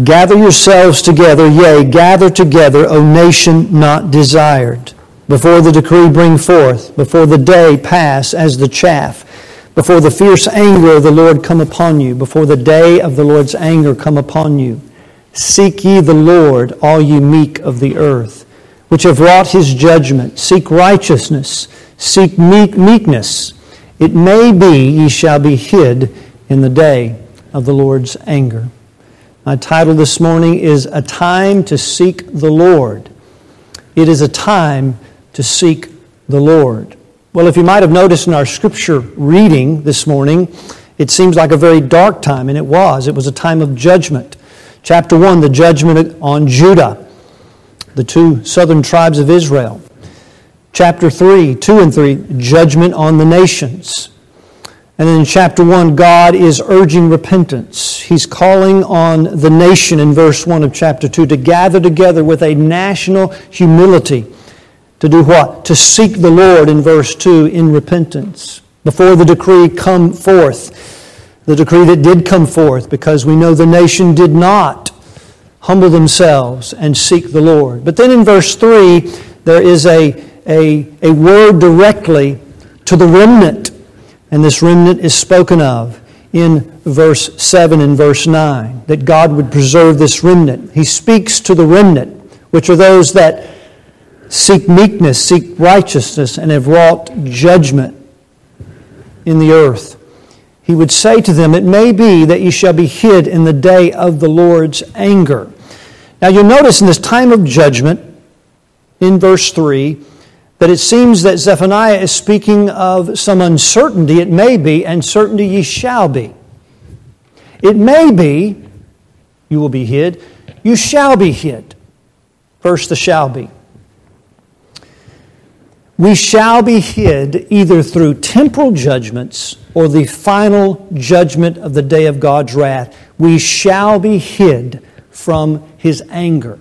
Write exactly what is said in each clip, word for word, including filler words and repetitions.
Gather yourselves together, yea, gather together, O nation not desired. Before the decree bring forth, before the day pass as the chaff, before the fierce anger of the Lord come upon you, before the day of the Lord's anger come upon you. Seek ye the Lord, all ye meek of the earth, which have wrought His judgment. Seek righteousness, seek meek meekness. It may be ye shall be hid in the day of the Lord's anger. My title this morning is A Time to Seek the Lord. It is a time to seek the Lord. Well, if you might have noticed in our scripture reading this morning, it seems like a very dark time, and it was. It was a time of judgment. Chapter one, the judgment on Judah, the two southern tribes of Israel. Chapter three, two and three, judgment on the nations. And then in chapter one, God is urging repentance. He's calling on the nation in verse one of chapter two to gather together with a national humility. To do what? To seek the Lord in verse two in repentance. Before the decree come forth, the decree that did come forth, because we know the nation did not humble themselves and seek the Lord. But then in verse three, there is a, a, a word directly to the remnant. And this remnant is spoken of in verse seven and verse nine, that God would preserve this remnant. He speaks to the remnant, which are those that seek meekness, seek righteousness, and have wrought judgment in the earth. He would say to them, it may be that ye shall be hid in the day of the Lord's anger. Now you'll notice in this time of judgment, in verse three, that it seems that Zephaniah is speaking of some uncertainty. It may be, and certainty ye shall be. It may be, you will be hid. You shall be hid. First, the shall be. We shall be hid either through temporal judgments or the final judgment of the day of God's wrath. We shall be hid from His anger.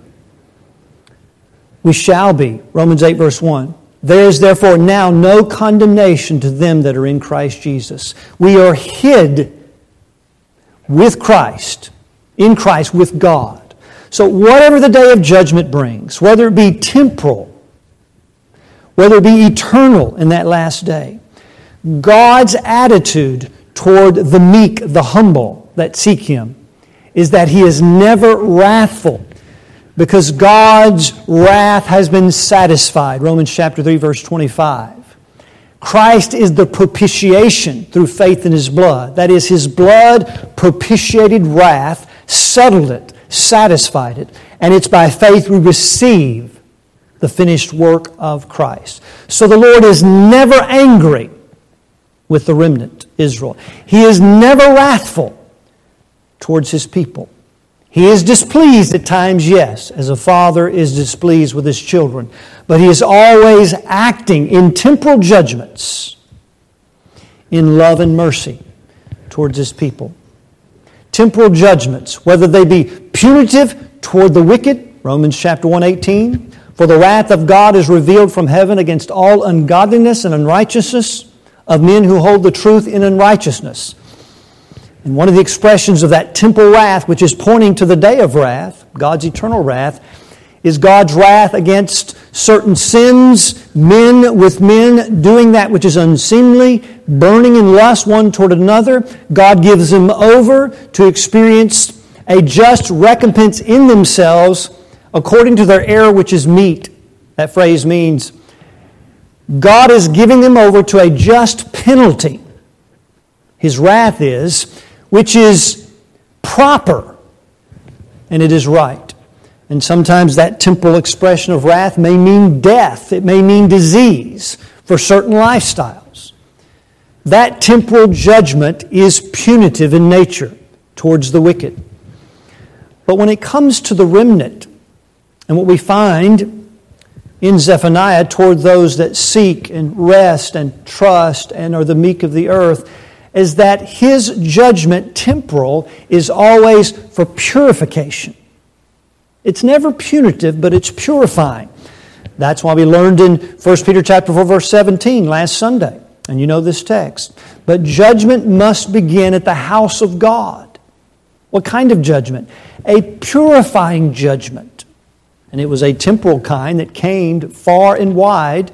We shall be. Romans eight verse one. There is therefore now no condemnation to them that are in Christ Jesus. We are hid with Christ, in Christ with God. So whatever the day of judgment brings, whether it be temporal, whether it be eternal in that last day, God's attitude toward the meek, the humble that seek Him, is that He is never wrathful, because God's wrath has been satisfied. Romans chapter three, verse twenty-five. Christ is the propitiation through faith in His blood. That is, His blood propitiated wrath, settled it, satisfied it. And it's by faith we receive the finished work of Christ. So the Lord is never angry with the remnant, Israel. He is never wrathful towards His people. He is displeased at times, yes, as a father is displeased with his children. But He is always acting in temporal judgments in love and mercy towards His people. Temporal judgments, whether they be punitive toward the wicked, Romans chapter one eighteen, for the wrath of God is revealed from heaven against all ungodliness and unrighteousness of men who hold the truth in unrighteousness. And one of the expressions of that temporal wrath, which is pointing to the day of wrath, God's eternal wrath, is God's wrath against certain sins, men with men doing that which is unseemly, burning in lust one toward another. God gives them over to experience a just recompense in themselves according to their error, which is meet. That phrase means God is giving them over to a just penalty. His wrath is, which is proper, and it is right. And sometimes that temporal expression of wrath may mean death. It may mean disease for certain lifestyles. That temporal judgment is punitive in nature towards the wicked. But when it comes to the remnant, and what we find in Zephaniah toward those that seek and rest and trust and are the meek of the earth, is that His judgment, temporal, is always for purification. It's never punitive, but it's purifying. That's why we learned in First Peter chapter four, verse seventeen last Sunday. And you know this text. But judgment must begin at the house of God. What kind of judgment? A purifying judgment. And it was a temporal kind that came far and wide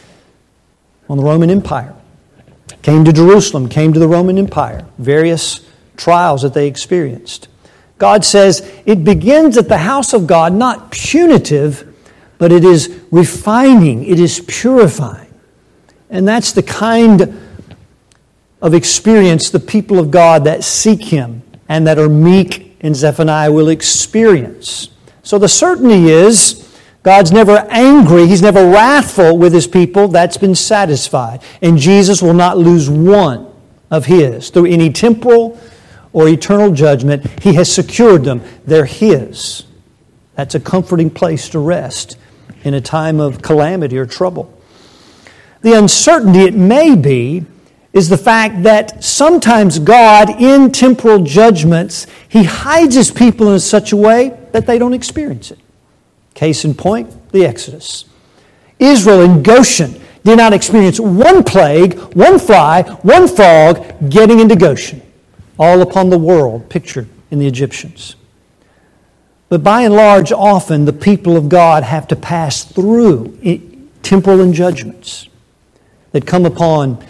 on the Roman Empire. Came to Jerusalem, came to the Roman Empire. Various trials that they experienced. God says it begins at the house of God, not punitive, but it is refining, it is purifying. And that's the kind of experience the people of God that seek Him and that are meek in Zephaniah will experience. So the certainty is, God's never angry, He's never wrathful with His people. That's been satisfied. And Jesus will not lose one of His. Through any temporal or eternal judgment, He has secured them. They're His. That's a comforting place to rest in a time of calamity or trouble. The uncertainty it may be is the fact that sometimes God, in temporal judgments, He hides His people in such a way that they don't experience it. Case in point, the Exodus. Israel in Goshen did not experience one plague, one fly, one frog getting into Goshen, all upon the world pictured in the Egyptians. But by and large, often the people of God have to pass through temporal and judgments that come upon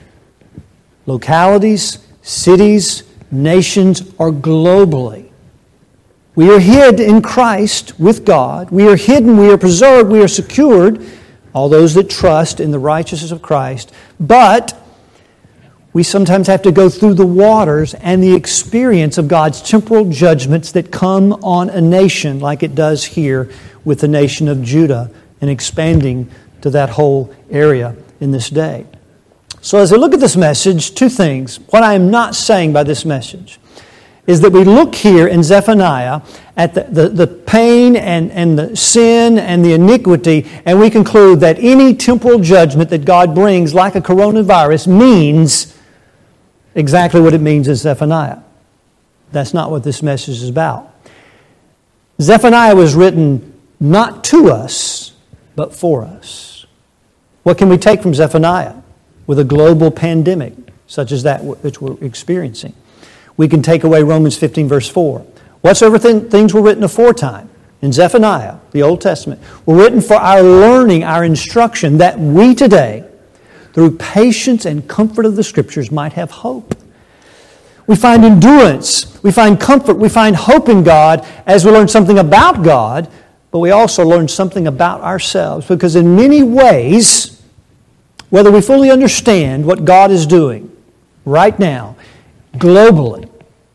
localities, cities, nations, or globally. We are hid in Christ with God. We are hidden, we are preserved, we are secured, all those that trust in the righteousness of Christ. But we sometimes have to go through the waters and the experience of God's temporal judgments that come on a nation like it does here with the nation of Judah and expanding to that whole area in this day. So as I look at this message, two things. What I am not saying by this message is that we look here in Zephaniah at the, the, the pain and, and the sin and the iniquity, and we conclude that any temporal judgment that God brings, like a coronavirus, means exactly what it means in Zephaniah. That's not what this message is about. Zephaniah was written not to us, but for us. What can we take from Zephaniah with a global pandemic such as that which we're experiencing? We can take away Romans fifteen, verse four. Whatsoever th- things were written aforetime in Zephaniah, the Old Testament, were written for our learning, our instruction, that we today, through patience and comfort of the Scriptures, might have hope. We find endurance, we find comfort, we find hope in God as we learn something about God, but we also learn something about ourselves, because in many ways, whether we fully understand what God is doing right now, globally,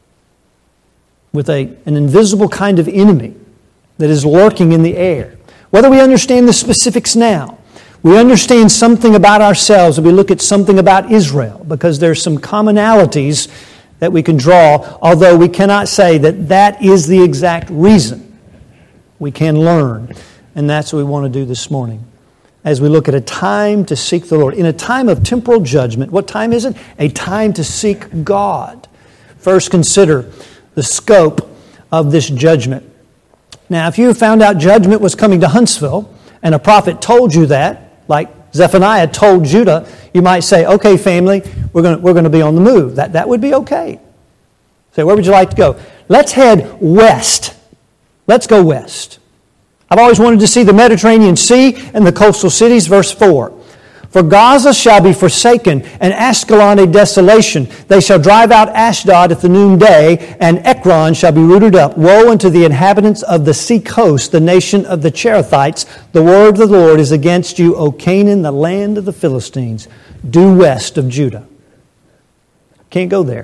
with a, an invisible kind of enemy that is lurking in the air, whether we understand the specifics now, we understand something about ourselves and we look at something about Israel, because there's some commonalities that we can draw, although we cannot say that that is the exact reason. We can learn, and that's what we want to do this morning as we look at a time to seek the Lord. In a time of temporal judgment, what time is it? A time to seek God. First, consider the scope of this judgment. Now, if you found out judgment was coming to Huntsville, and a prophet told you that, like Zephaniah told Judah, you might say, okay, family, we're going to, we're going to be on the move. That, that would be okay. Say, where would you like to go? Let's head west. Let's go west. I've always wanted to see the Mediterranean Sea and the coastal cities. Verse four. For Gaza shall be forsaken, and Askelon a desolation. They shall drive out Ashdod at the noonday, and Ekron shall be rooted up. Woe unto the inhabitants of the sea coast, the nation of the Cherethites. The word of the Lord is against you, O Canaan, the land of the Philistines, due west of Judah. Can't go there.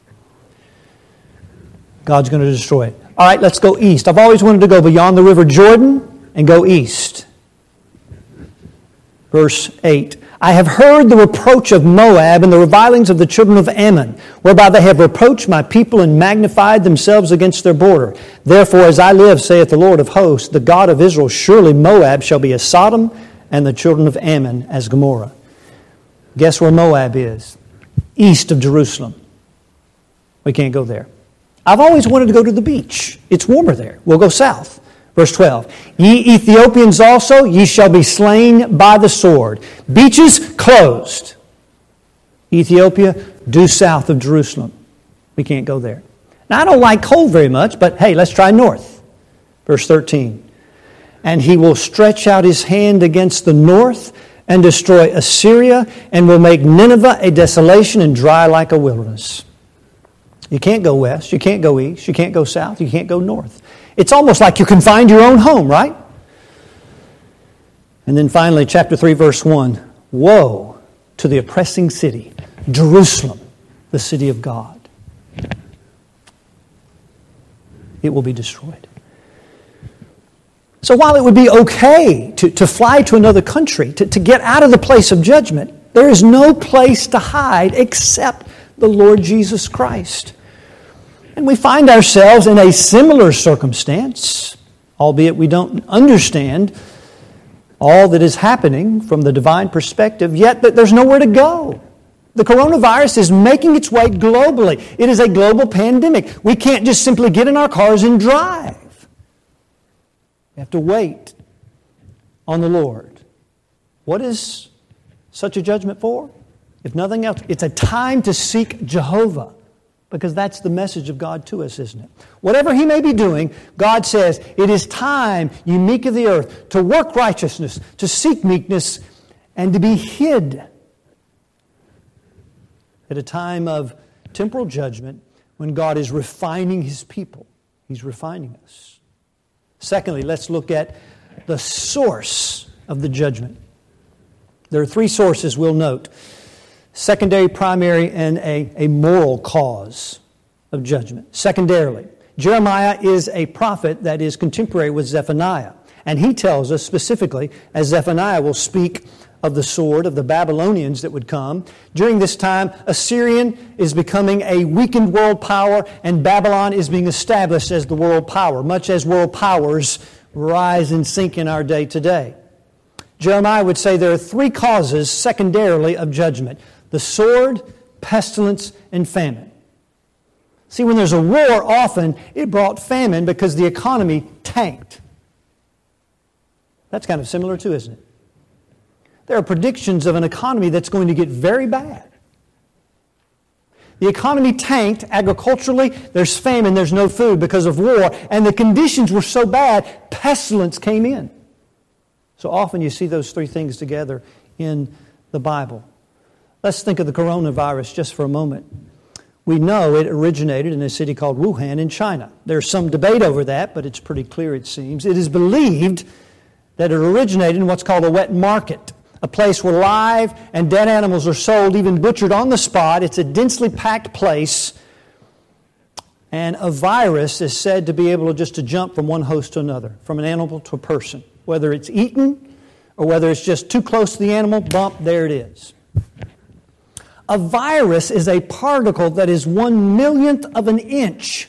God's going to destroy it. All right, let's go east. I've always wanted to go beyond the river Jordan and go east. Verse eight. I have heard the reproach of Moab and the revilings of the children of Ammon, whereby they have reproached my people and magnified themselves against their border. Therefore, as I live, saith the Lord of hosts, the God of Israel, surely Moab shall be as Sodom, and the children of Ammon as Gomorrah. Guess where Moab is? East of Jerusalem. We can't go there. I've always wanted to go to the beach. It's warmer there. We'll go south. Verse twelve. Ye Ethiopians also, ye shall be slain by the sword. Beaches closed. Ethiopia, due south of Jerusalem. We can't go there. Now, I don't like cold very much, but hey, let's try north. Verse thirteen. And he will stretch out his hand against the north and destroy Assyria, and will make Nineveh a desolation and dry like a wilderness. You can't go west, you can't go east, you can't go south, you can't go north. It's almost like you can find your own home, right? And then finally, chapter three, verse one. Woe to the oppressing city, Jerusalem, the city of God. It will be destroyed. So while it would be okay to, to fly to another country, to, to get out of the place of judgment, there is no place to hide except the Lord Jesus Christ. And we find ourselves in a similar circumstance, albeit we don't understand all that is happening from the divine perspective, yet there's nowhere to go. The coronavirus is making its way globally. It is a global pandemic. We can't just simply get in our cars and drive. We have to wait on the Lord. What is such a judgment for? If nothing else, it's a time to seek Jehovah, because that's the message of God to us, isn't it? Whatever He may be doing, God says, it is time, ye meek of the earth, to work righteousness, to seek meekness, and to be hid. At a time of temporal judgment, when God is refining His people, He's refining us. Secondly, let's look at the source of the judgment. There are three sources we'll note: secondary, primary, and a, a moral cause of judgment. Secondarily, Jeremiah is a prophet that is contemporary with Zephaniah. And he tells us specifically, as Zephaniah will speak of the sword of the Babylonians that would come. During this time, Assyrian is becoming a weakened world power, and Babylon is being established as the world power, much as world powers rise and sink in our day today. Jeremiah would say there are three causes, secondarily, of judgment: the sword, pestilence, and famine. See, when there's a war, often it brought famine because the economy tanked. That's kind of similar too, isn't it? There are predictions of an economy that's going to get very bad. The economy tanked agriculturally. There's famine, there's no food because of war. And the conditions were so bad, pestilence came in. So often you see those three things together in the Bible. Let's think of the coronavirus just for a moment. We know it originated in a city called Wuhan in China. There's some debate over that, but it's pretty clear, it seems. It is believed that it originated in what's called a wet market, a place where live and dead animals are sold, even butchered on the spot. It's a densely packed place, and a virus is said to be able to just to jump from one host to another, from an animal to a person. Whether it's eaten or whether it's just too close to the animal, bump, there it is. A virus is a particle that is one millionth of an inch.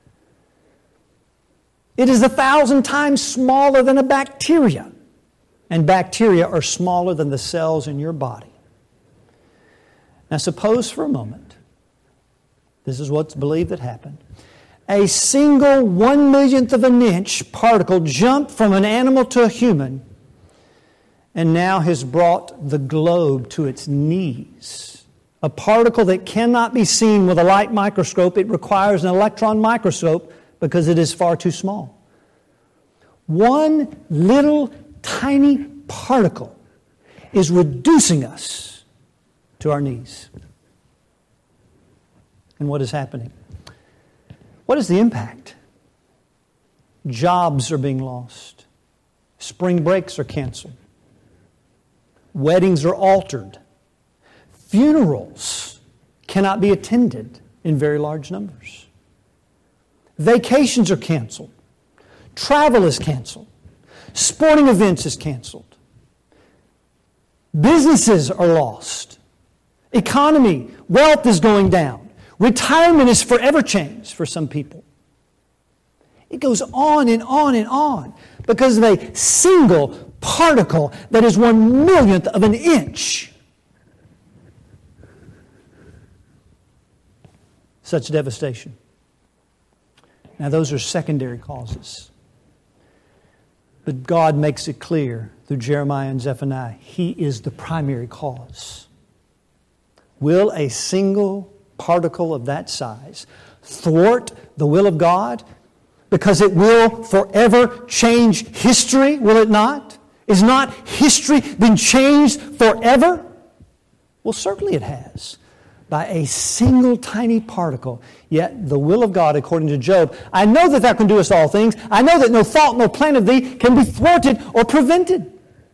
It is a thousand times smaller than a bacteria. And bacteria are smaller than the cells in your body. Now suppose for a moment, this is what's believed that happened, a single one millionth of an inch particle jumped from an animal to a human and now has brought the globe to its knees. A particle that cannot be seen with a light microscope. It requires an electron microscope because it is far too small. One little tiny particle is reducing us to our knees. And what is happening? What is the impact? Jobs are being lost. Spring breaks are canceled. Weddings are altered. Funerals cannot be attended in very large numbers. Vacations are canceled. Travel is canceled. Sporting events is canceled. Businesses are lost. Economy, wealth is going down. Retirement is forever changed for some people. It goes on and on and on because of a single particle that is one millionth of an inch. Such devastation. Now those are secondary causes. But God makes it clear through Jeremiah and Zephaniah, He is the primary cause. Will a single particle of that size thwart the will of God? Because it will forever change history, will it not? Is not history been changed forever? Well, certainly it has. By a single tiny particle. Yet the will of God, according to Job, I know that Thou can do us all things. I know that no thought, no plan of Thee can be thwarted or prevented.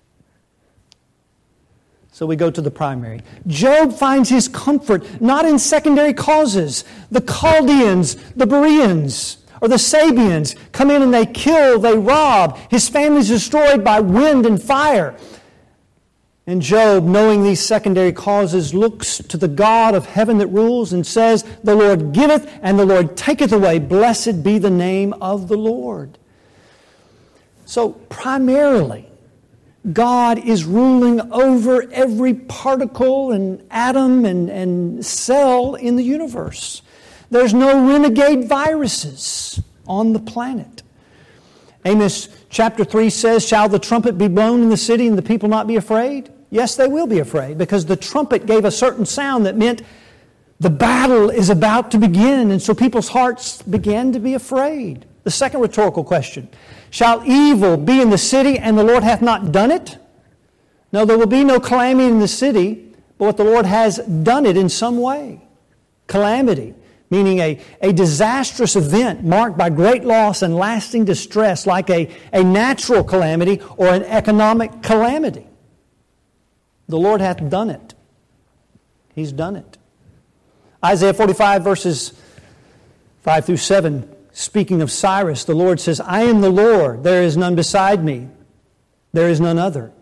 So we go to the primary. Job finds his comfort not in secondary causes. The Chaldeans, the Bereans, or the Sabians come in and they kill, they rob. His family's destroyed by wind and fire. And Job, knowing these secondary causes, looks to the God of heaven that rules and says, the Lord giveth and the Lord taketh away. Blessed be the name of the Lord. So primarily, God is ruling over every particle and atom and, and cell in the universe. There's no renegade viruses on the planet. Amos chapter three says, shall the trumpet be blown in the city and the people not be afraid? Yes, they will be afraid, because the trumpet gave a certain sound that meant the battle is about to begin, and so people's hearts began to be afraid. The second rhetorical question, shall evil be in the city and the Lord hath not done it? No, there will be no calamity in the city, but what the Lord has done it in some way. Calamity, meaning a, a disastrous event marked by great loss and lasting distress, like a, a natural calamity or an economic calamity. The Lord hath done it. He's done it. Isaiah forty-five verses five through seven, speaking of Cyrus, the Lord says, I am the Lord, there is none beside me, there is none other.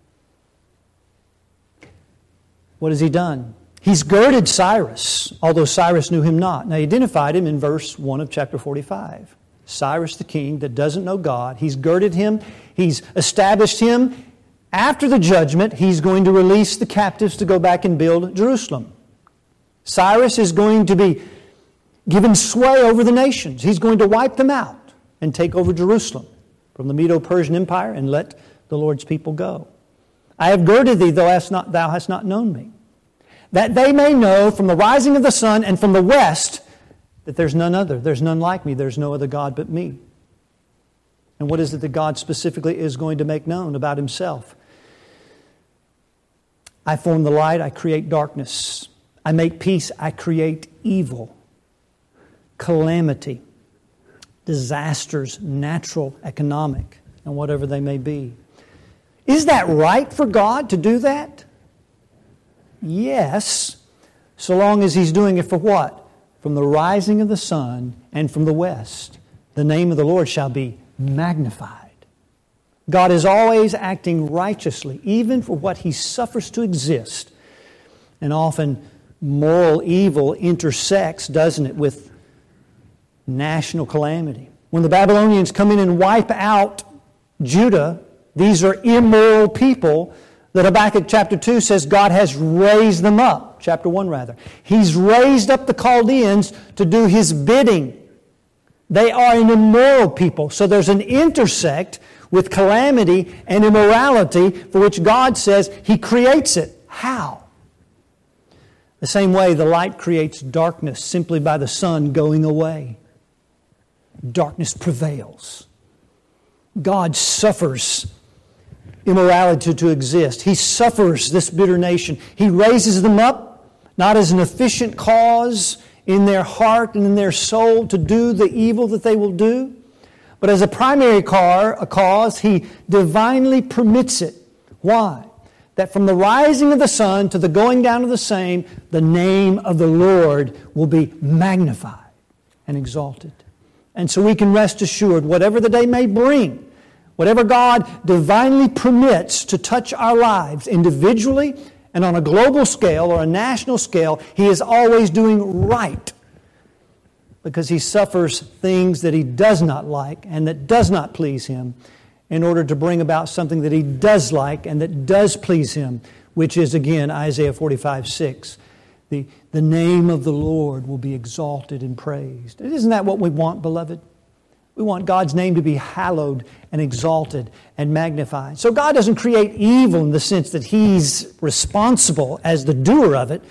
What has He done? He's girded Cyrus, although Cyrus knew Him not. Now, He identified him in verse one of chapter forty-five. Cyrus the king that doesn't know God, He's girded him, He's established him. After the judgment, He's going to release the captives to go back and build Jerusalem. Cyrus is going to be given sway over the nations. He's going to wipe them out and take over Jerusalem from the Medo-Persian Empire and let the Lord's people go. I have girded thee, though hast not, thou hast not known me, that they may know from the rising of the sun and from the west that there's none other. There's none like me. There's no other God but me. And what is it that God specifically is going to make known about Himself? I form the light, I create darkness. I make peace, I create evil. Calamity, disasters, natural, economic, and whatever they may be. Is that right for God to do that? Yes, so long as He's doing it for what? From the rising of the sun and from the west. The name of the Lord shall be magnified. God is always acting righteously, even for what He suffers to exist. And often moral evil intersects, doesn't it, with national calamity. When the Babylonians come in and wipe out Judah, these are immoral people that Habakkuk chapter two says God has raised them up. Chapter one rather. He's raised up the Chaldeans to do His bidding. They are an immoral people. So there's an intersect with calamity and immorality for which God says He creates it. How? The same way the light creates darkness simply by the sun going away. Darkness prevails. God suffers immorality to exist. He suffers this bitter nation. He raises them up, not as an efficient cause in their heart and in their soul to do the evil that they will do, but as a primary cause, He divinely permits it. Why? That from the rising of the sun to the going down of the same, the name of the Lord will be magnified and exalted. And so we can rest assured, whatever the day may bring, whatever God divinely permits to touch our lives individually and on a global scale or a national scale, He is always doing right, because He suffers things that He does not like and that does not please Him in order to bring about something that He does like and that does please Him, which is, again, Isaiah forty-five six. The, the name of the Lord will be exalted and praised. Isn't that what we want, beloved? We want God's name to be hallowed and exalted and magnified. So God doesn't create evil in the sense that He's responsible as the doer of it.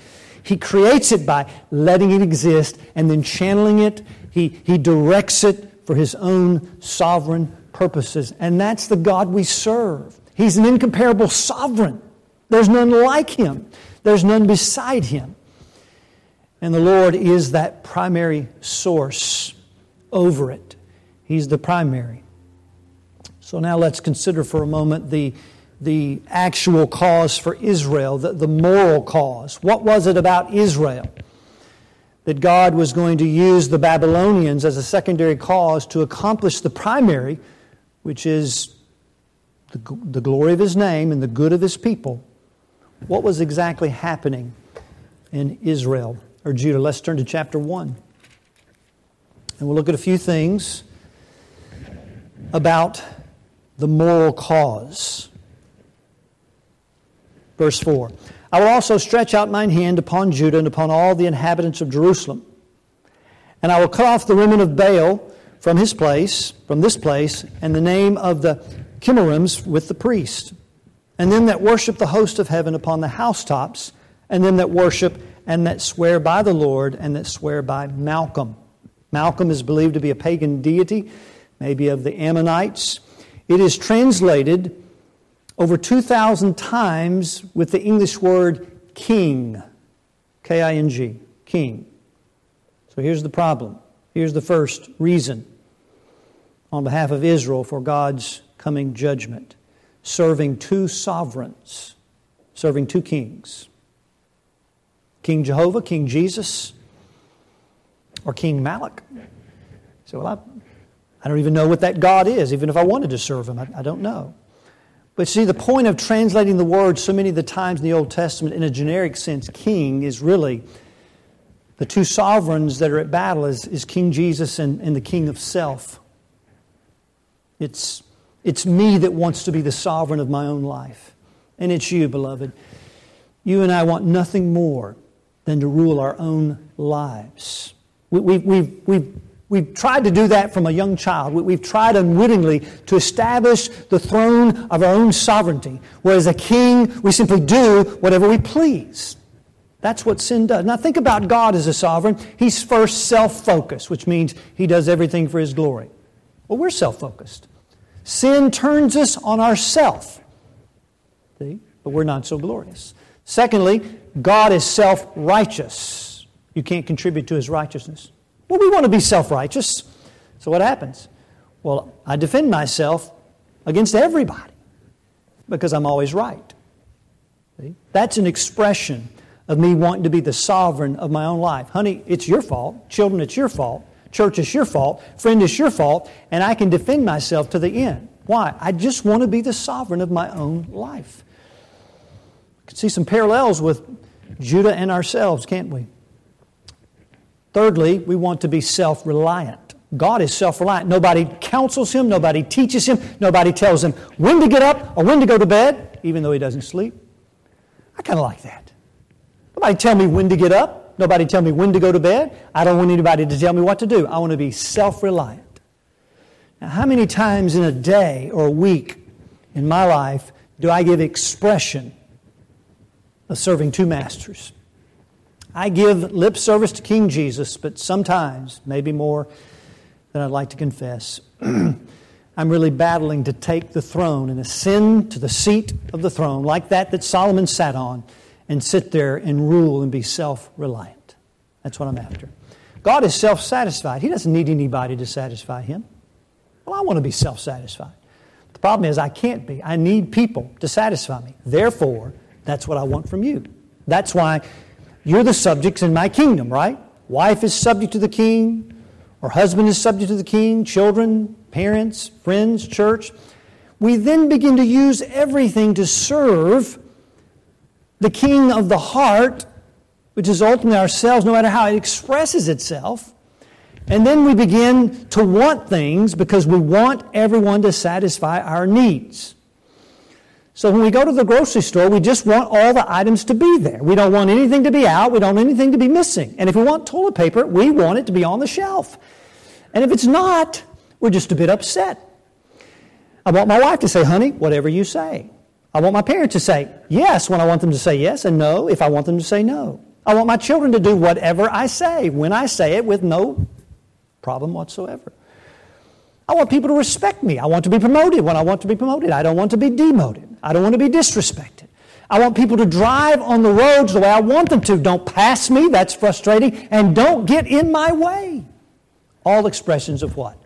He creates it by letting it exist and then channeling it. He, he directs it for His own sovereign purposes. And that's the God we serve. He's an incomparable sovereign. There's none like Him. There's none beside Him. And the Lord is that primary source over it. He's the primary. So now let's consider for a moment the, the actual cause for Israel, the, the moral cause. What was it about Israel that God was going to use the Babylonians as a secondary cause to accomplish the primary, which is the, the glory of His name and the good of His people? What was exactly happening in Israel or Judah? Let's turn to chapter one. And we'll look at a few things about the moral cause. Verse four. I will also stretch out mine hand upon Judah and upon all the inhabitants of Jerusalem. And I will cut off the remnant of Baal from his place, from this place, and the name of the Chemarims with the priest, and them that worship the host of heaven upon the housetops, and them that worship and that swear by the Lord, and that swear by Malcham. Malcham is believed to be a pagan deity, maybe of the Ammonites. It is translated over two thousand times with the English word king, K I N G, king. So here's the problem. Here's the first reason on behalf of Israel for God's coming judgment. Serving two sovereigns, serving two kings. King Jehovah, King Jesus, or King Malach. So well, I, I don't even know what that God is, even if I wanted to serve Him. I, I don't know. But see, the point of translating the word so many of the times in the Old Testament in a generic sense, king, is really the two sovereigns that are at battle is, is King Jesus and, and the king of self. It's, it's me that wants to be the sovereign of my own life. And it's you, beloved. You and I want nothing more than to rule our own lives. We, we, we've, we've, we've tried to do that from a young child. We, we've tried unwittingly to establish the throne of our own sovereignty. Whereas a king, we simply do whatever we please. That's what sin does. Now think about God as a sovereign. He's first self-focused, which means He does everything for His glory. Well, we're self-focused. Sin turns us on ourself. See? But we're not so glorious. Secondly, God is self-righteous. You can't contribute to His righteousness. Well, we want to be self-righteous. So what happens? Well, I defend myself against everybody because I'm always right. See? That's an expression of me wanting to be the sovereign of my own life. Honey, it's your fault. Children, it's your fault. Church, it's your fault. Friend, it's your fault. And I can defend myself to the end. Why? I just want to be the sovereign of my own life. We can see some parallels with Judah and ourselves, can't we? Thirdly, we want to be self-reliant. God is self-reliant. Nobody counsels Him. Nobody teaches Him. Nobody tells Him when to get up or when to go to bed, even though He doesn't sleep. I kind of like that. Nobody tell me when to get up. Nobody tell me when to go to bed. I don't want anybody to tell me what to do. I want to be self-reliant. Now, how many times in a day or a week in my life do I give expression of serving two masters? I give lip service to King Jesus, but sometimes, maybe more than I'd like to confess, I'm really battling to take the throne and ascend to the seat of the throne, like that that Solomon sat on, and sit there and rule and be self-reliant. That's what I'm after. God is self-satisfied. He doesn't need anybody to satisfy Him. Well, I want to be self-satisfied. The problem is I can't be. I need people to satisfy me. Therefore, that's what I want from you. That's why you're the subjects in my kingdom, right? Wife is subject to the king, or husband is subject to the king, children, parents, friends, church. We then begin to use everything to serve the king of the heart, which is ultimately ourselves, no matter how it expresses itself. And then we begin to want things because we want everyone to satisfy our needs. So when we go to the grocery store, we just want all the items to be there. We don't want anything to be out. We don't want anything to be missing. And if we want toilet paper, we want it to be on the shelf. And if it's not, we're just a bit upset. I want my wife to say, honey, whatever you say. I want my parents to say yes when I want them to say yes, and no if I want them to say no. I want my children to do whatever I say, when I say it, with no problem whatsoever. I want people to respect me. I want to be promoted when I want to be promoted. I don't want to be demoted. I don't want to be disrespected. I want people to drive on the roads the way I want them to. Don't pass me, that's frustrating, and don't get in my way. All expressions of what?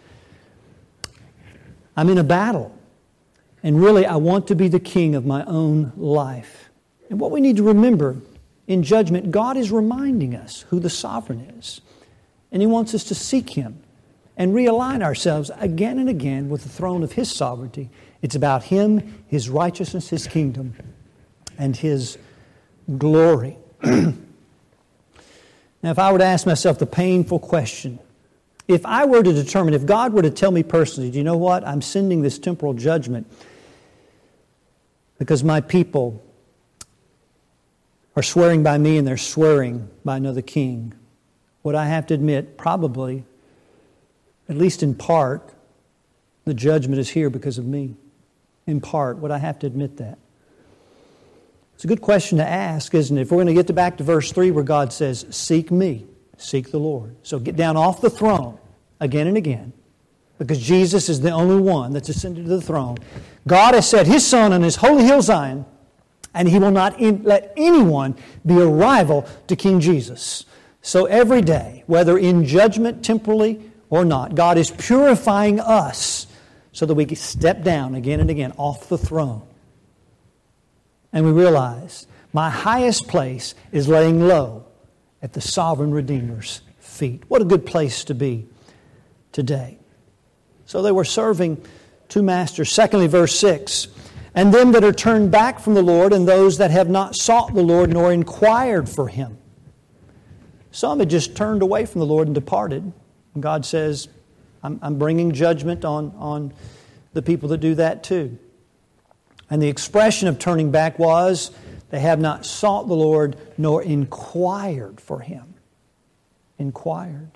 I'm in a battle, and really I want to be the king of my own life. And what we need to remember in judgment, God is reminding us who the sovereign is, and He wants us to seek Him and realign ourselves again and again with the throne of His sovereignty. It's about Him, His righteousness, His kingdom, and His glory. Now, if I were to ask myself the painful question, if I were to determine, if God were to tell me personally, do you know what? I'm sending this temporal judgment because my people are swearing by me and they're swearing by another king. Would I have to admit, probably, at least in part, the judgment is here because of me. In part, would I have to admit that? It's a good question to ask, isn't it? If we're going to get to back to verse three where God says, seek me, seek the Lord. So get down off the throne again and again, because Jesus is the only one that's ascended to the throne. God has set His Son on His holy hill Zion, and He will not in, let anyone be a rival to King Jesus. So every day, whether in judgment temporally or not, God is purifying us so that we can step down again and again off the throne. And we realize my highest place is laying low at the sovereign Redeemer's feet. What a good place to be today. So they were serving two masters. Secondly, verse six, and them that are turned back from the Lord, and those that have not sought the Lord nor inquired for Him. Some had just turned away from the Lord and departed. And God says, I'm, I'm bringing judgment on, on the people that do that too. And the expression of turning back was, they have not sought the Lord nor inquired for Him. Inquired.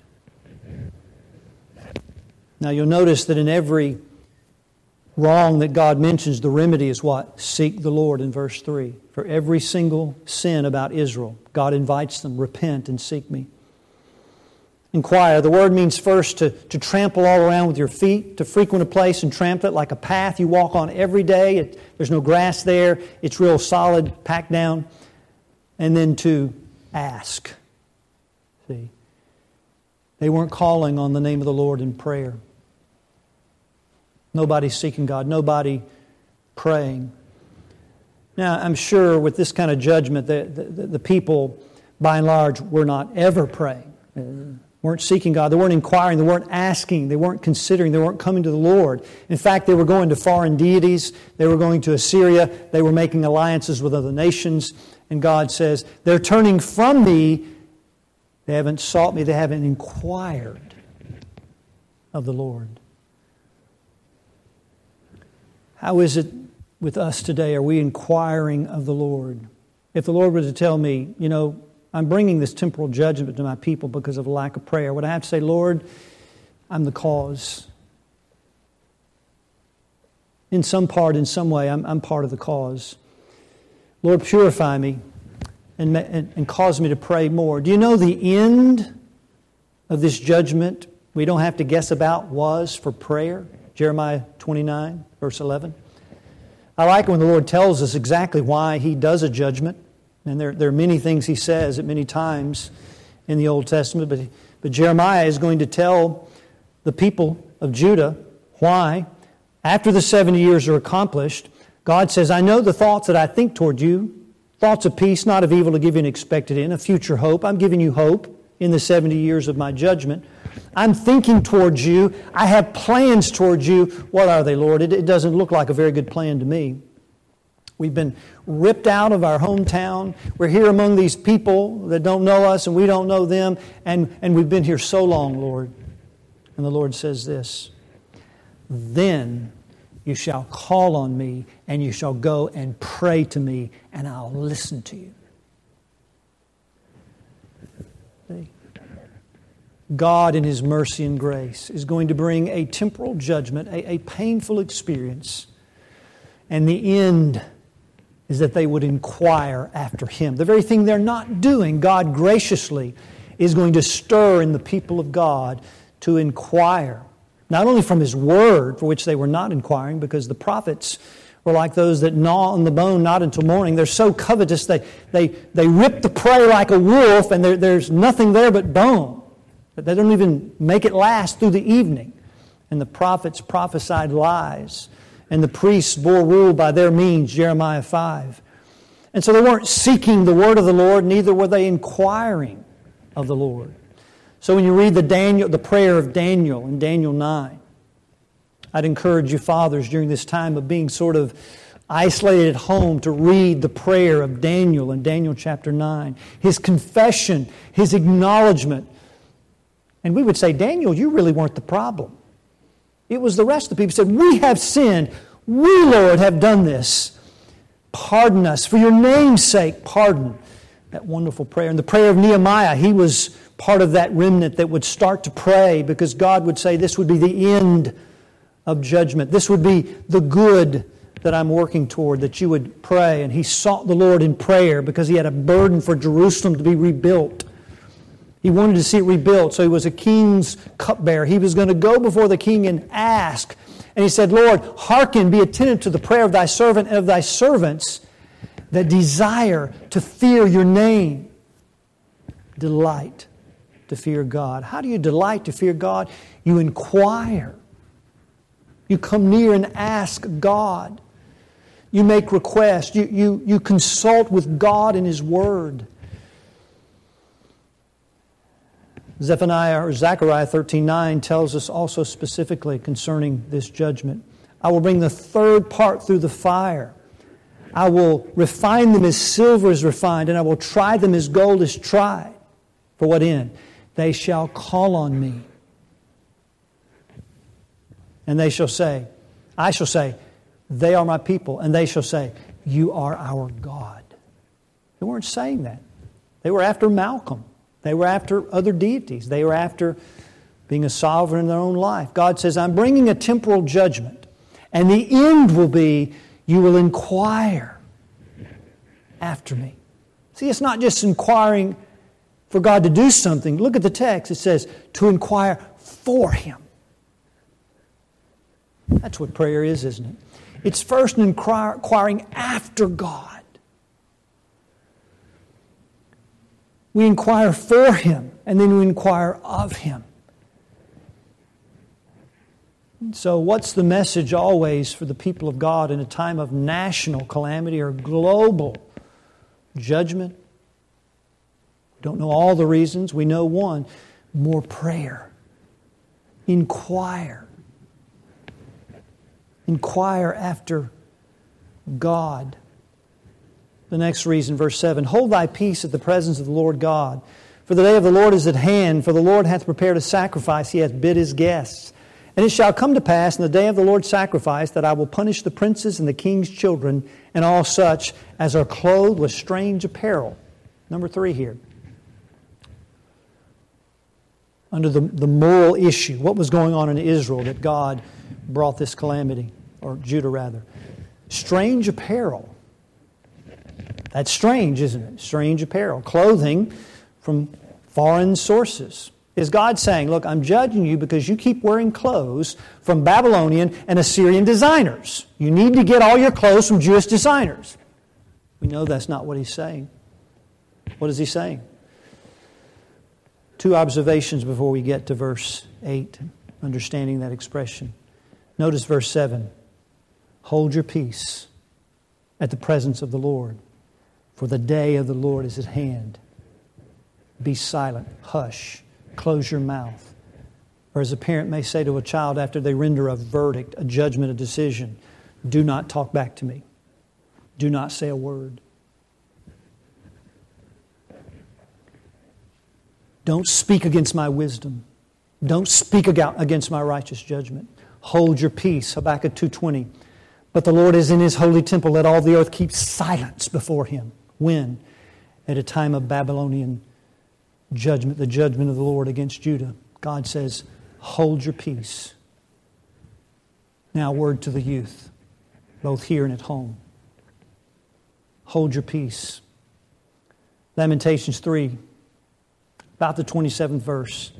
Now you'll notice that in every wrong that God mentions, the remedy is what? Seek the Lord in verse three. For every single sin about Israel, God invites them, repent and seek me. Inquire. The word means first to, to trample all around with your feet, to frequent a place and trample it like a path you walk on every day. It, there's no grass there. It's real solid, packed down. And then to ask. See? They weren't calling on the name of the Lord in prayer. Nobody's seeking God. Nobody praying. Now, I'm sure with this kind of judgment, the, the, the people, by and large, were not ever praying. Uh, weren't seeking God. They weren't inquiring. They weren't asking. They weren't considering. They weren't coming to the Lord. In fact, they were going to foreign deities. They were going to Assyria. They were making alliances with other nations. And God says, they're turning from me. They haven't sought me. They haven't inquired of the Lord. How is it with us today? Are we inquiring of the Lord? If the Lord were to tell me, you know, I'm bringing this temporal judgment to my people because of a lack of prayer, would I have to say, Lord, I'm the cause? In some part, in some way, I'm, I'm part of the cause. Lord, purify me and, and, and cause me to pray more. Do you know the end of this judgment we don't have to guess about was for prayer? Jeremiah twenty-nine, verse eleven. I like when the Lord tells us exactly why He does a judgment. And there, there are many things He says at many times in the Old Testament. But, but Jeremiah is going to tell the people of Judah why, after the seventy years are accomplished, God says, I know the thoughts that I think toward you, thoughts of peace, not of evil, to give you an expected end, a future hope. I'm giving you hope in the seventy years of my judgment. I'm thinking towards you. I have plans towards you. What are they, Lord? It, it doesn't look like a very good plan to me. We've been ripped out of our hometown. We're here among these people that don't know us and we don't know them. And, and we've been here so long, Lord. And the Lord says this, then you shall call on me and you shall go and pray to me and I'll listen to you. See? God in His mercy and grace is going to bring a temporal judgment, a, a painful experience. And the end is that they would inquire after Him. The very thing they're not doing, God graciously is going to stir in the people of God to inquire. Not only from His Word, for which they were not inquiring, because the prophets were like those that gnaw on the bone not until morning. They're so covetous, they, they, they rip the prey like a wolf, and there, there's nothing there but bone. They don't even make it last through the evening. And the prophets prophesied lies. And the priests bore rule by their means, Jeremiah five. And so they weren't seeking the word of the Lord, neither were they inquiring of the Lord. So when you read the Daniel, the prayer of Daniel in Daniel nine, I'd encourage you fathers during this time of being sort of isolated at home to read the prayer of Daniel in Daniel chapter nine. His confession, his acknowledgement. And we would say, Daniel, you really weren't the problem. It was the rest of the people who said, we have sinned. We, Lord, have done this. Pardon us. For your name's sake, pardon. That wonderful prayer. And the prayer of Nehemiah, he was part of that remnant that would start to pray because God would say this would be the end of judgment. This would be the good that I'm working toward, that you would pray. And he sought the Lord in prayer because he had a burden for Jerusalem to be rebuilt. He wanted to see it rebuilt, so he was a king's cupbearer. He was going to go before the king and ask. And he said, Lord, hearken, be attentive to the prayer of thy servant and of thy servants that desire to fear your name. Delight to fear God. How do you delight to fear God? You inquire. You come near and ask God. You make requests. You, you, you consult with God in His Word. Zephaniah or Zechariah thirteen nine tells us also specifically concerning this judgment. I will bring the third part through the fire. I will refine them as silver is refined, and I will try them as gold is tried. For what end? They shall call on me. And they shall say, I shall say, they are my people. And they shall say, you are our God. They weren't saying that. They were after Malcolm. They were after other deities. They were after being a sovereign in their own life. God says, I'm bringing a temporal judgment. And the end will be, you will inquire after me. See, it's not just inquiring for God to do something. Look at the text. It says, to inquire for Him. That's what prayer is, isn't it? It's first inquiring after God. We inquire for Him, and then we inquire of Him. So what's the message always for the people of God in a time of national calamity or global judgment? We don't know all the reasons. We know one. More prayer. Inquire. Inquire after God. The next reason, verse seven, hold thy peace at the presence of the Lord God. For the day of the Lord is at hand, for the Lord hath prepared a sacrifice, He hath bid His guests. And it shall come to pass in the day of the Lord's sacrifice that I will punish the princes and the king's children and all such as are clothed with strange apparel. Number three here. Under the, the moral issue, what was going on in Israel that God brought this calamity, or Judah rather. Strange apparel. That's strange, isn't it? Strange apparel. Clothing from foreign sources. Is God saying, look, I'm judging you because you keep wearing clothes from Babylonian and Assyrian designers. You need to get all your clothes from Jewish designers. We know that's not what He's saying. What is He saying? Two observations before we get to verse eight, understanding that expression. Notice verse seven. Hold your peace at the presence of the Lord, for the day of the Lord is at hand. Be silent, hush, close your mouth. Or as a parent may say to a child after they render a verdict, a judgment, a decision, do not talk back to me. Do not say a word. Don't speak against my wisdom. Don't speak against my righteous judgment. Hold your peace. Habakkuk two twenty. But the Lord is in His holy temple. Let all the earth keep silence before Him. When? At a time of Babylonian judgment, the judgment of the Lord against Judah. God says, hold your peace. Now, a word to the youth, both here and at home. hold your peace. Lamentations three, about the twenty-seventh verse.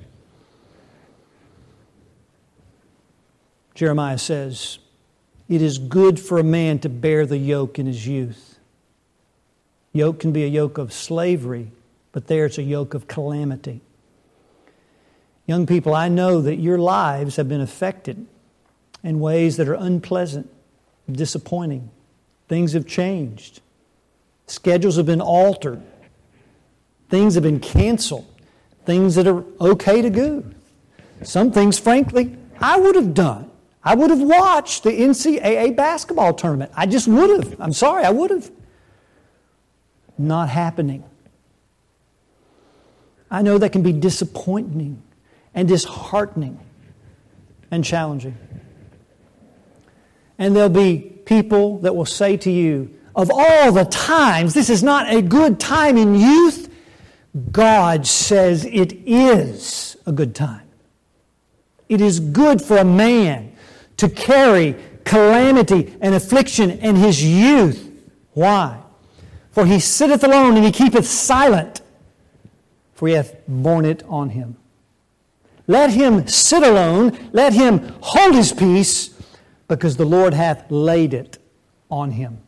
Jeremiah says, "It is good for a man to bear the yoke in his youth." Yoke can be a yoke of slavery, but there it's a yoke of calamity. Young people, I know that your lives have been affected in ways that are unpleasant, disappointing. Things have changed. Schedules have been altered. Things have been canceled. Things that are okay to do. Some things, frankly, I would have done. I would have watched the N C double A basketball tournament. I just would have. I'm sorry, I would have. Not happening. I know that can be disappointing and disheartening and challenging. And there'll be people that will say to you, of all the times, this is not a good time in youth. God says it is a good time. It is good for a man to carry calamity and affliction in his youth. Why? For he sitteth alone and he keepeth silent, for he hath borne it on him. Let him sit alone, let him hold his peace, because the Lord hath laid it on him.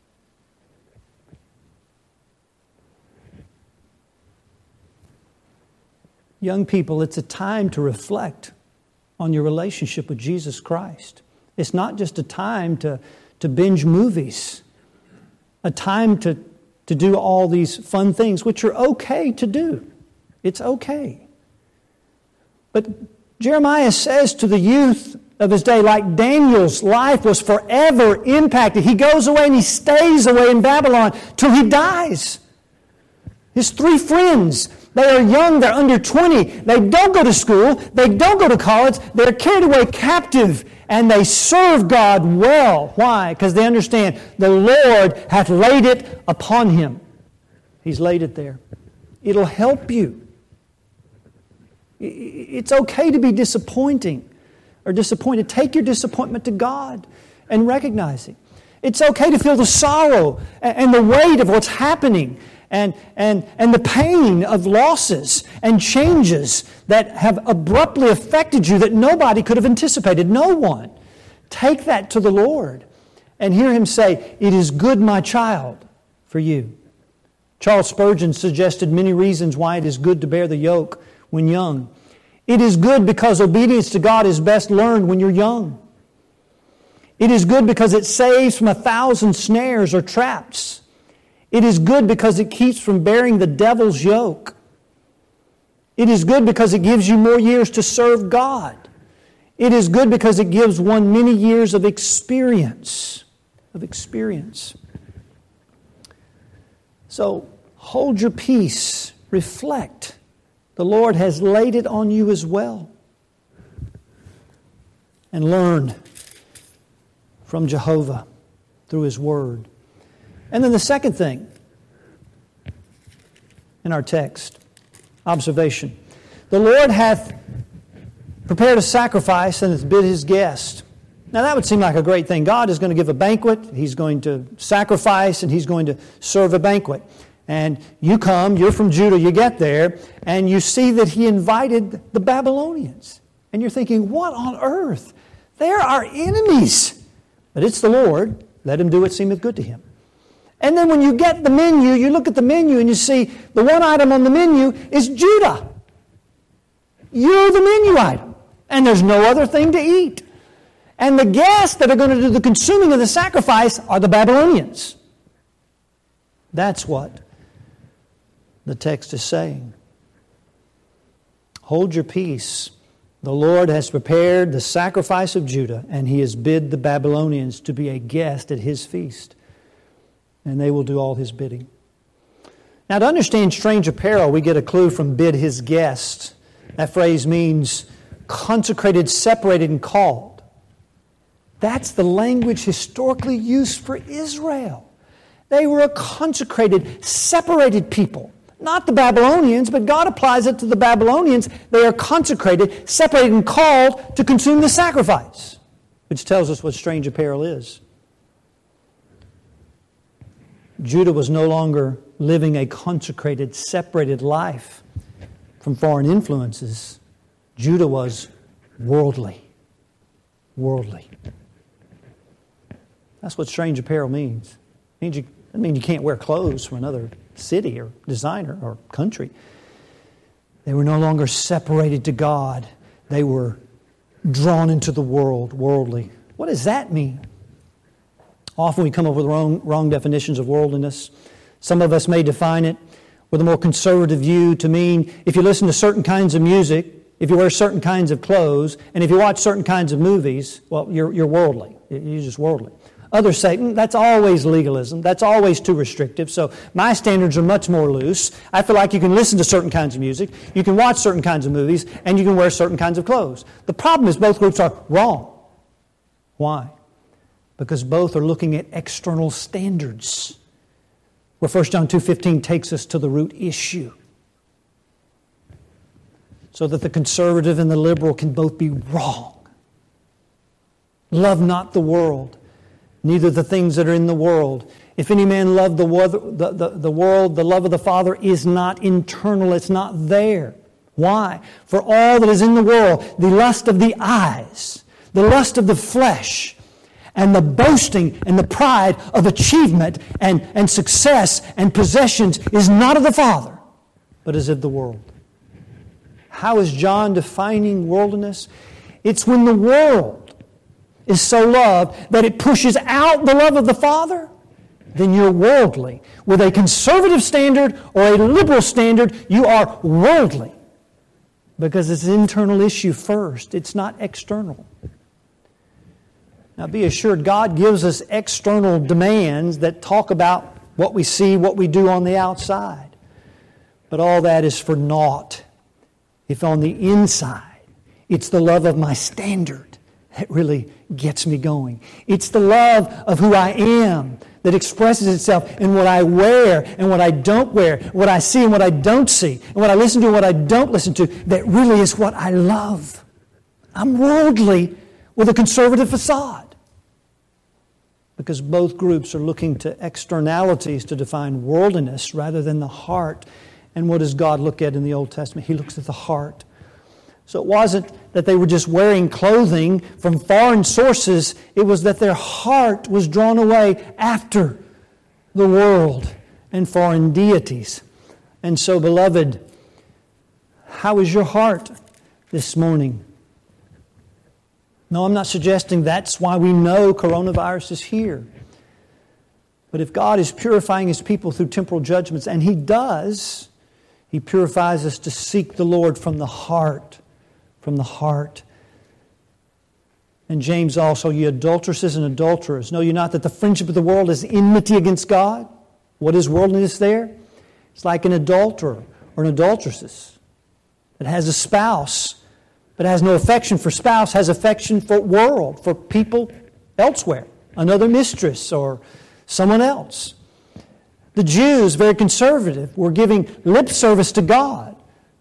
Young people, it's a time to reflect on your relationship with Jesus Christ. It's not just a time to, to binge movies, a time to, to do all these fun things, which are okay to do. It's okay. But Jeremiah says to the youth of his day, like Daniel's life was forever impacted. He goes away and he stays away in Babylon till he dies. His three friends, they are young, they're under twenty. They don't go to school, they don't go to college, they're carried away captive, and they serve God well. Why? Because they understand the Lord hath laid it upon him. He's laid it there. It'll help you. It's okay to be disappointing or disappointed. Take your disappointment to God and recognize it. It's okay to feel the sorrow and the weight of what's happening and, and, and the pain of losses and changes that have abruptly affected you that nobody could have anticipated. No one. Take that to the Lord and hear Him say, "It is good, my child, for you." Charles Spurgeon suggested many reasons why it is good to bear the yoke when young. It is good because obedience to God is best learned when you're young. It is good because it saves from a thousand snares or traps. It is good because it keeps from bearing the devil's yoke. It is good because it gives you more years to serve God. It is good because it gives one many years of experience. Of experience. So, hold your peace. Reflect. The Lord has laid it on you as well. And learn from Jehovah through His Word. And then the second thing in our text, observation. The Lord hath prepared a sacrifice and hath bid His guest. Now that would seem like a great thing. God is going to give a banquet. He's going to sacrifice and He's going to serve a banquet. And you come, you're from Judah, you get there, and you see that He invited the Babylonians. And you're thinking, what on earth? They're our enemies. But it's the Lord. Let Him do what seemeth good to Him. And then when you get the menu, you look at the menu and you see the one item on the menu is Judah. You're the menu item. And there's no other thing to eat. And the guests that are going to do the consuming of the sacrifice are the Babylonians. That's what the text is saying. Hold your peace. The Lord has prepared the sacrifice of Judah, and He has bid the Babylonians to be a guest at His feast. And they will do all His bidding. Now, to understand strange apparel, we get a clue from bid His guest. That phrase means consecrated, separated, and called. That's the language historically used for Israel. They were a consecrated, separated people. Not the Babylonians, but God applies it to the Babylonians. They are consecrated, separated, and called to consume the sacrifice, which tells us what strange apparel is. Judah was no longer living a consecrated, separated life from foreign influences. Judah was worldly. Worldly. That's what strange apparel means. It means you, it means you can't wear clothes from another city or designer or country. They were no longer separated to God. They were drawn into the world, worldly. What does that mean? Often we come up with wrong, wrong definitions of worldliness. Some of us may define it with a more conservative view to mean if you listen to certain kinds of music, if you wear certain kinds of clothes, and if you watch certain kinds of movies, well, you're, you're worldly. You're just worldly. Others say, mm, that's always legalism. That's always too restrictive. So my standards are much more loose. I feel like you can listen to certain kinds of music, you can watch certain kinds of movies, and you can wear certain kinds of clothes. The problem is both groups are wrong. Why? Because both are looking at external standards, where First John two fifteen takes us to the root issue. So that the conservative and the liberal can both be wrong. Love not the world, neither the things that are in the world. If any man love the, the, the, the world, the love of the Father is not internal, it's not there. Why? For all that is in the world, the lust of the eyes, the lust of the flesh, and the boasting and the pride of achievement and, and success and possessions is not of the Father, but is of the world. How is John defining worldliness? It's when the world is so loved that it pushes out the love of the Father, then you're worldly. With a conservative standard or a liberal standard, you are worldly. Because it's an internal issue first. It's not external. Now be assured, God gives us external demands that talk about what we see, what we do on the outside. But all that is for naught if on the inside it's the love of my standard that really gets me going. It's the love of who I am that expresses itself in what I wear and what I don't wear, what I see and what I don't see, and what I listen to and what I don't listen to, that really is what I love. I'm worldly with a conservative facade. Because both groups are looking to externalities to define worldliness rather than the heart. And what does God look at in the Old Testament? He looks at the heart. So it wasn't that they were just wearing clothing from foreign sources. It was that their heart was drawn away after the world and foreign deities. And so, beloved, how is your heart this morning? No, I'm not suggesting that's why we know coronavirus is here. But if God is purifying His people through temporal judgments, and He does, He purifies us to seek the Lord from the heart. From the heart. And James also, ye adulteresses and adulterers, know you not that the friendship of the world is enmity against God? What is worldliness there? It's like an adulterer or an adulteress that has a spouse but has no affection for spouse, has affection for world, for people elsewhere, another mistress or someone else. The Jews, very conservative, were giving lip service to God.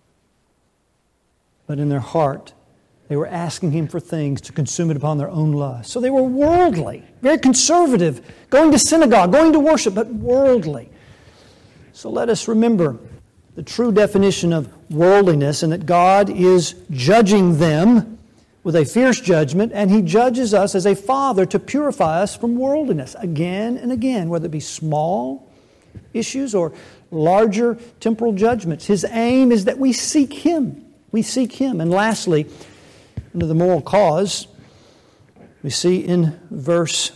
But in their heart, they were asking Him for things to consume it upon their own lust. So they were worldly, very conservative, going to synagogue, going to worship, but worldly. So let us remember the true definition of worldliness and that God is judging them with a fierce judgment, and He judges us as a Father to purify us from worldliness again and again, whether it be small issues or larger temporal judgments. His aim is that we seek Him. We seek Him. And lastly, under the moral cause, we see in verse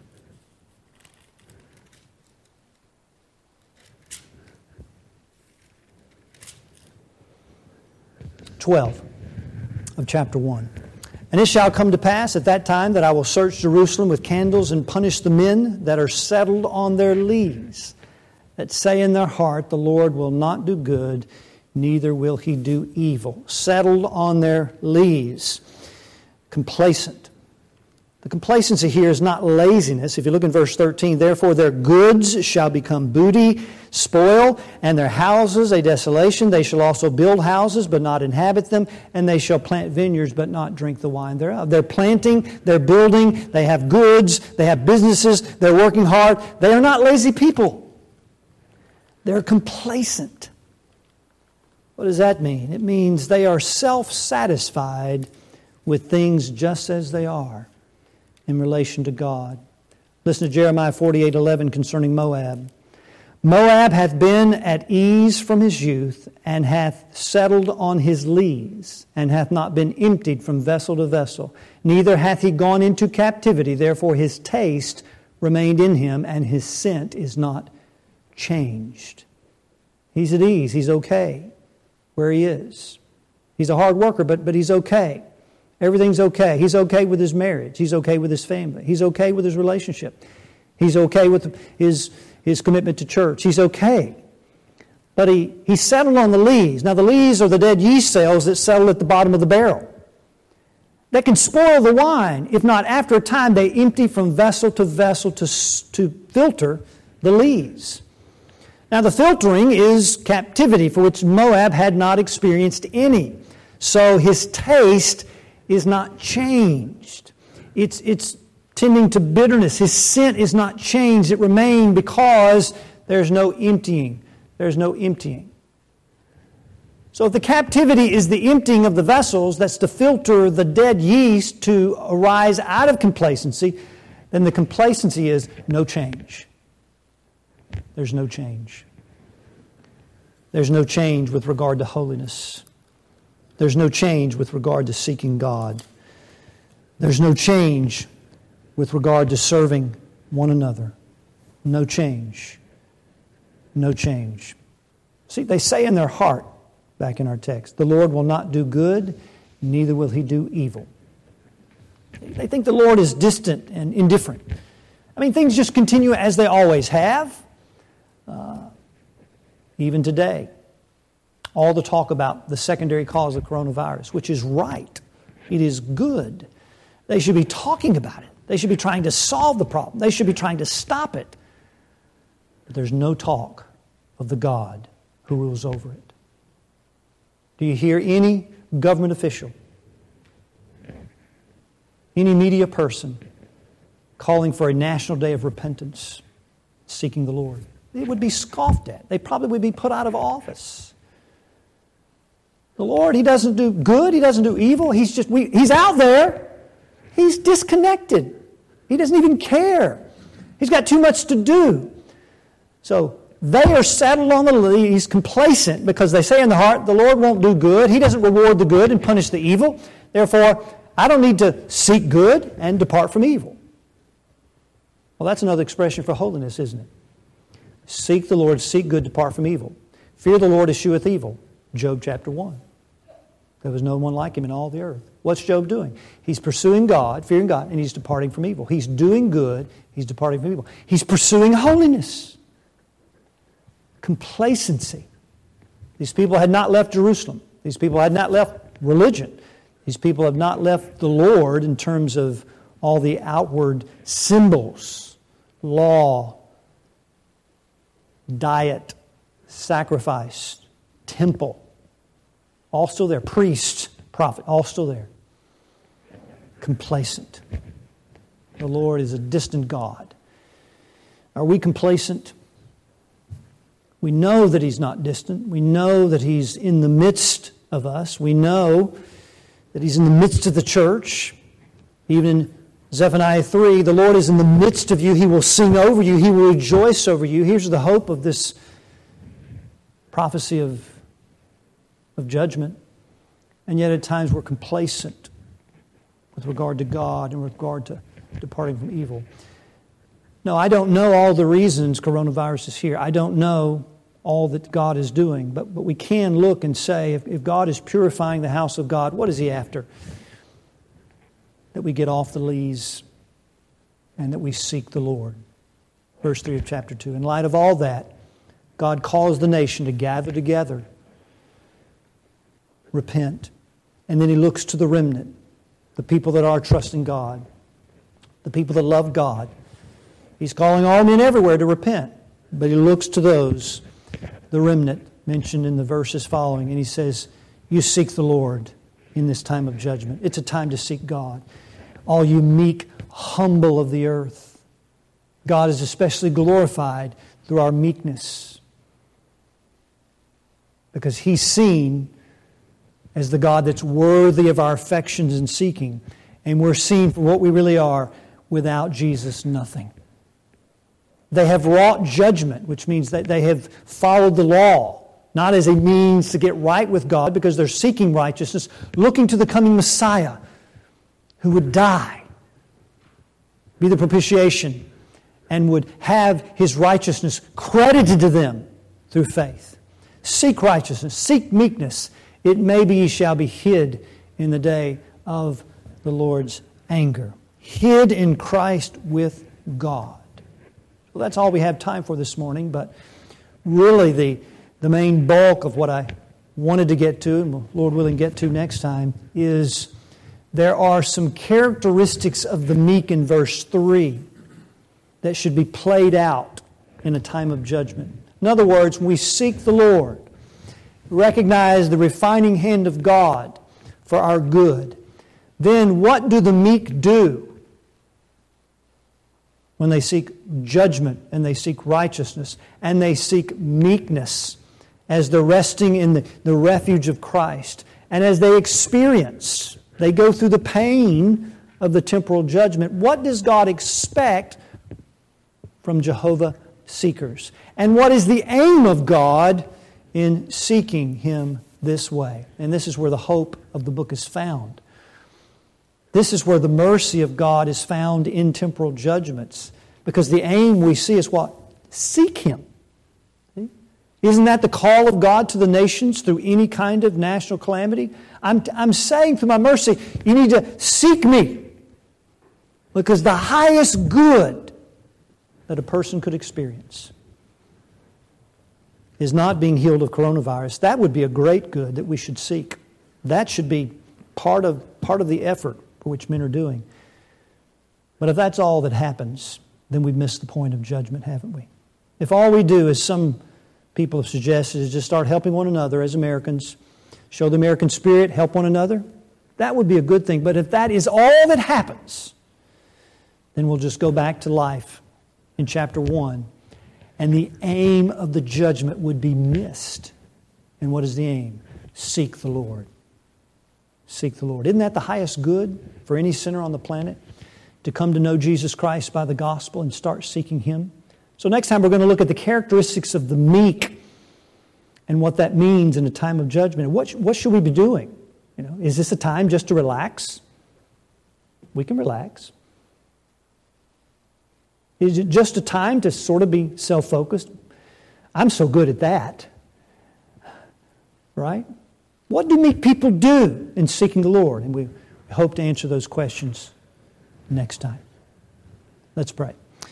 twelve of chapter one. And it shall come to pass at that time that I will search Jerusalem with candles and punish the men that are settled on their lees, that say in their heart, the Lord will not do good, neither will He do evil. Settled on their lees. Complacent. The complacency here is not laziness. If you look in verse thirteen, therefore their goods shall become booty, spoil, and their houses a desolation. They shall also build houses, but not inhabit them, and they shall plant vineyards, but not drink the wine thereof. They're planting, they're building, they have goods, they have businesses, they're working hard. They are not lazy people. They're complacent. What does that mean? It means they are self-satisfied with things just as they are in relation to God. Listen to Jeremiah forty-eight eleven concerning Moab. Moab hath been at ease from his youth, and hath settled on his lees, and hath not been emptied from vessel to vessel. Neither hath he gone into captivity, therefore his taste remained in him, and his scent is not changed. He's at ease, he's okay where he is. He's a hard worker, but, but he's okay. Everything's okay. He's okay with his marriage. He's okay with his family. He's okay with his relationship. He's okay with his, his commitment to church. He's okay. But he, he settled on the lees. Now the lees are the dead yeast cells that settle at the bottom of the barrel. They can spoil the wine. If not, after a time, they empty from vessel to vessel to, to filter the lees. Now the filtering is captivity, for which Moab had not experienced any. So his taste is not changed. It's, it's tending to bitterness. His scent is not changed. It remained because there's no emptying. There's no emptying. So if the captivity is the emptying of the vessels, that's to filter the dead yeast to arise out of complacency, then the complacency is no change. There's no change. There's no change with regard to holiness. There's no change with regard to seeking God. There's no change with regard to serving one another. No change. No change. See, they say in their heart, back in our text, the Lord will not do good, neither will He do evil. They think the Lord is distant and indifferent. I mean, things just continue as they always have. Uh, even today. All the talk about the secondary cause of coronavirus, which is right. It is good. They should be talking about it. They should be trying to solve the problem. They should be trying to stop it. But there's no talk of the God who rules over it. Do you hear any government official, any media person calling for a national day of repentance, seeking the Lord? It would be scoffed at. They probably would be put out of office. The Lord, He doesn't do good. He doesn't do evil. He's just, we, He's out there. He's disconnected. He doesn't even care. He's got too much to do. So they are settled on the lees, complacent, because they say in the heart, the Lord won't do good. He doesn't reward the good and punish the evil. Therefore, I don't need to seek good and depart from evil. Well, that's another expression for holiness, isn't it? Seek the Lord, seek good, depart from evil. Fear the Lord, escheweth evil. Job chapter one. There was no one like him in all the earth. What's Job doing? He's pursuing God, fearing God, and he's departing from evil. He's doing good, he's departing from evil. He's pursuing holiness. Complacency. These people had not left Jerusalem. These people had not left religion. These people have not left the Lord in terms of all the outward symbols, law, diet, sacrifice, temple. All still there. Priest, prophet, all still there. Complacent. The Lord is a distant God. Are we complacent? We know that He's not distant. We know that He's in the midst of us. We know that He's in the midst of the church. Even in Zephaniah three, the Lord is in the midst of you. He will sing over you. He will rejoice over you. Here's the hope of this prophecy of, of judgment. And yet at times we're complacent with regard to God and with regard to departing from evil. No, I don't know all the reasons coronavirus is here. I don't know all that God is doing. But, but we can look and say, if, if God is purifying the house of God, what is He after? That we get off the lees and that we seek the Lord. Verse three of chapter two. In light of all that, God calls the nation to gather together, repent, and then He looks to the remnant, the people that are trusting God, the people that love God. He's calling all men everywhere to repent, but He looks to those, the remnant mentioned in the verses following, and He says, you seek the Lord in this time of judgment. It's a time to seek God. All you meek, humble of the earth. God is especially glorified through our meekness. because He's seen as the God that's worthy of our affections and seeking. And we're seen for what we really are. Without Jesus, nothing. They have wrought judgment, which means that they have followed the law, not as a means to get right with God, because they're seeking righteousness, looking to the coming Messiah who would die, be the propitiation, and would have His righteousness credited to them through faith. Seek righteousness, seek meekness. It may be ye shall be hid in the day of the Lord's anger. Hid in Christ with God. Well, that's all we have time for this morning, but really the, the main bulk of what I wanted to get to, and will, Lord willing, get to next time, is there are some characteristics of the meek in verse three that should be played out in a time of judgment. In other words, when we seek the Lord, recognize the refining hand of God for our good, then what do the meek do when they seek judgment and they seek righteousness and they seek meekness as they're resting in the, the refuge of Christ, and as they experience, they go through the pain of the temporal judgment? What does God expect from Jehovah seekers? And what is the aim of God in seeking Him this way? And this is where the hope of the book is found. This is where the mercy of God is found in temporal judgments. Because the aim we see is what? Seek Him. See? Isn't that the call of God to the nations through any kind of national calamity? I'm, I'm saying through my mercy, you need to seek me. Because the highest good that a person could experience is not being healed of coronavirus. That would be a great good that we should seek. That should be part of, part of the effort which men are doing. But if that's all that happens, then we've missed the point of judgment, haven't we? If all we do, as some people have suggested, is just start helping one another as Americans, show the American spirit, help one another, that would be a good thing. But if that is all that happens, then we'll just go back to life in chapter one, and the aim of the judgment would be missed. And what is the aim? Seek the Lord. Seek the Lord. Isn't that the highest good for any sinner on the planet? To come to know Jesus Christ by the gospel and start seeking Him. So next time we're going to look at the characteristics of the meek and what that means in a time of judgment. What, what should we be doing? You know, is this a time just to relax? We can relax. Is it just a time to sort of be self-focused? I'm so good at that. Right? What do meek people do in seeking the Lord? And we hope to answer those questions next time. Let's pray.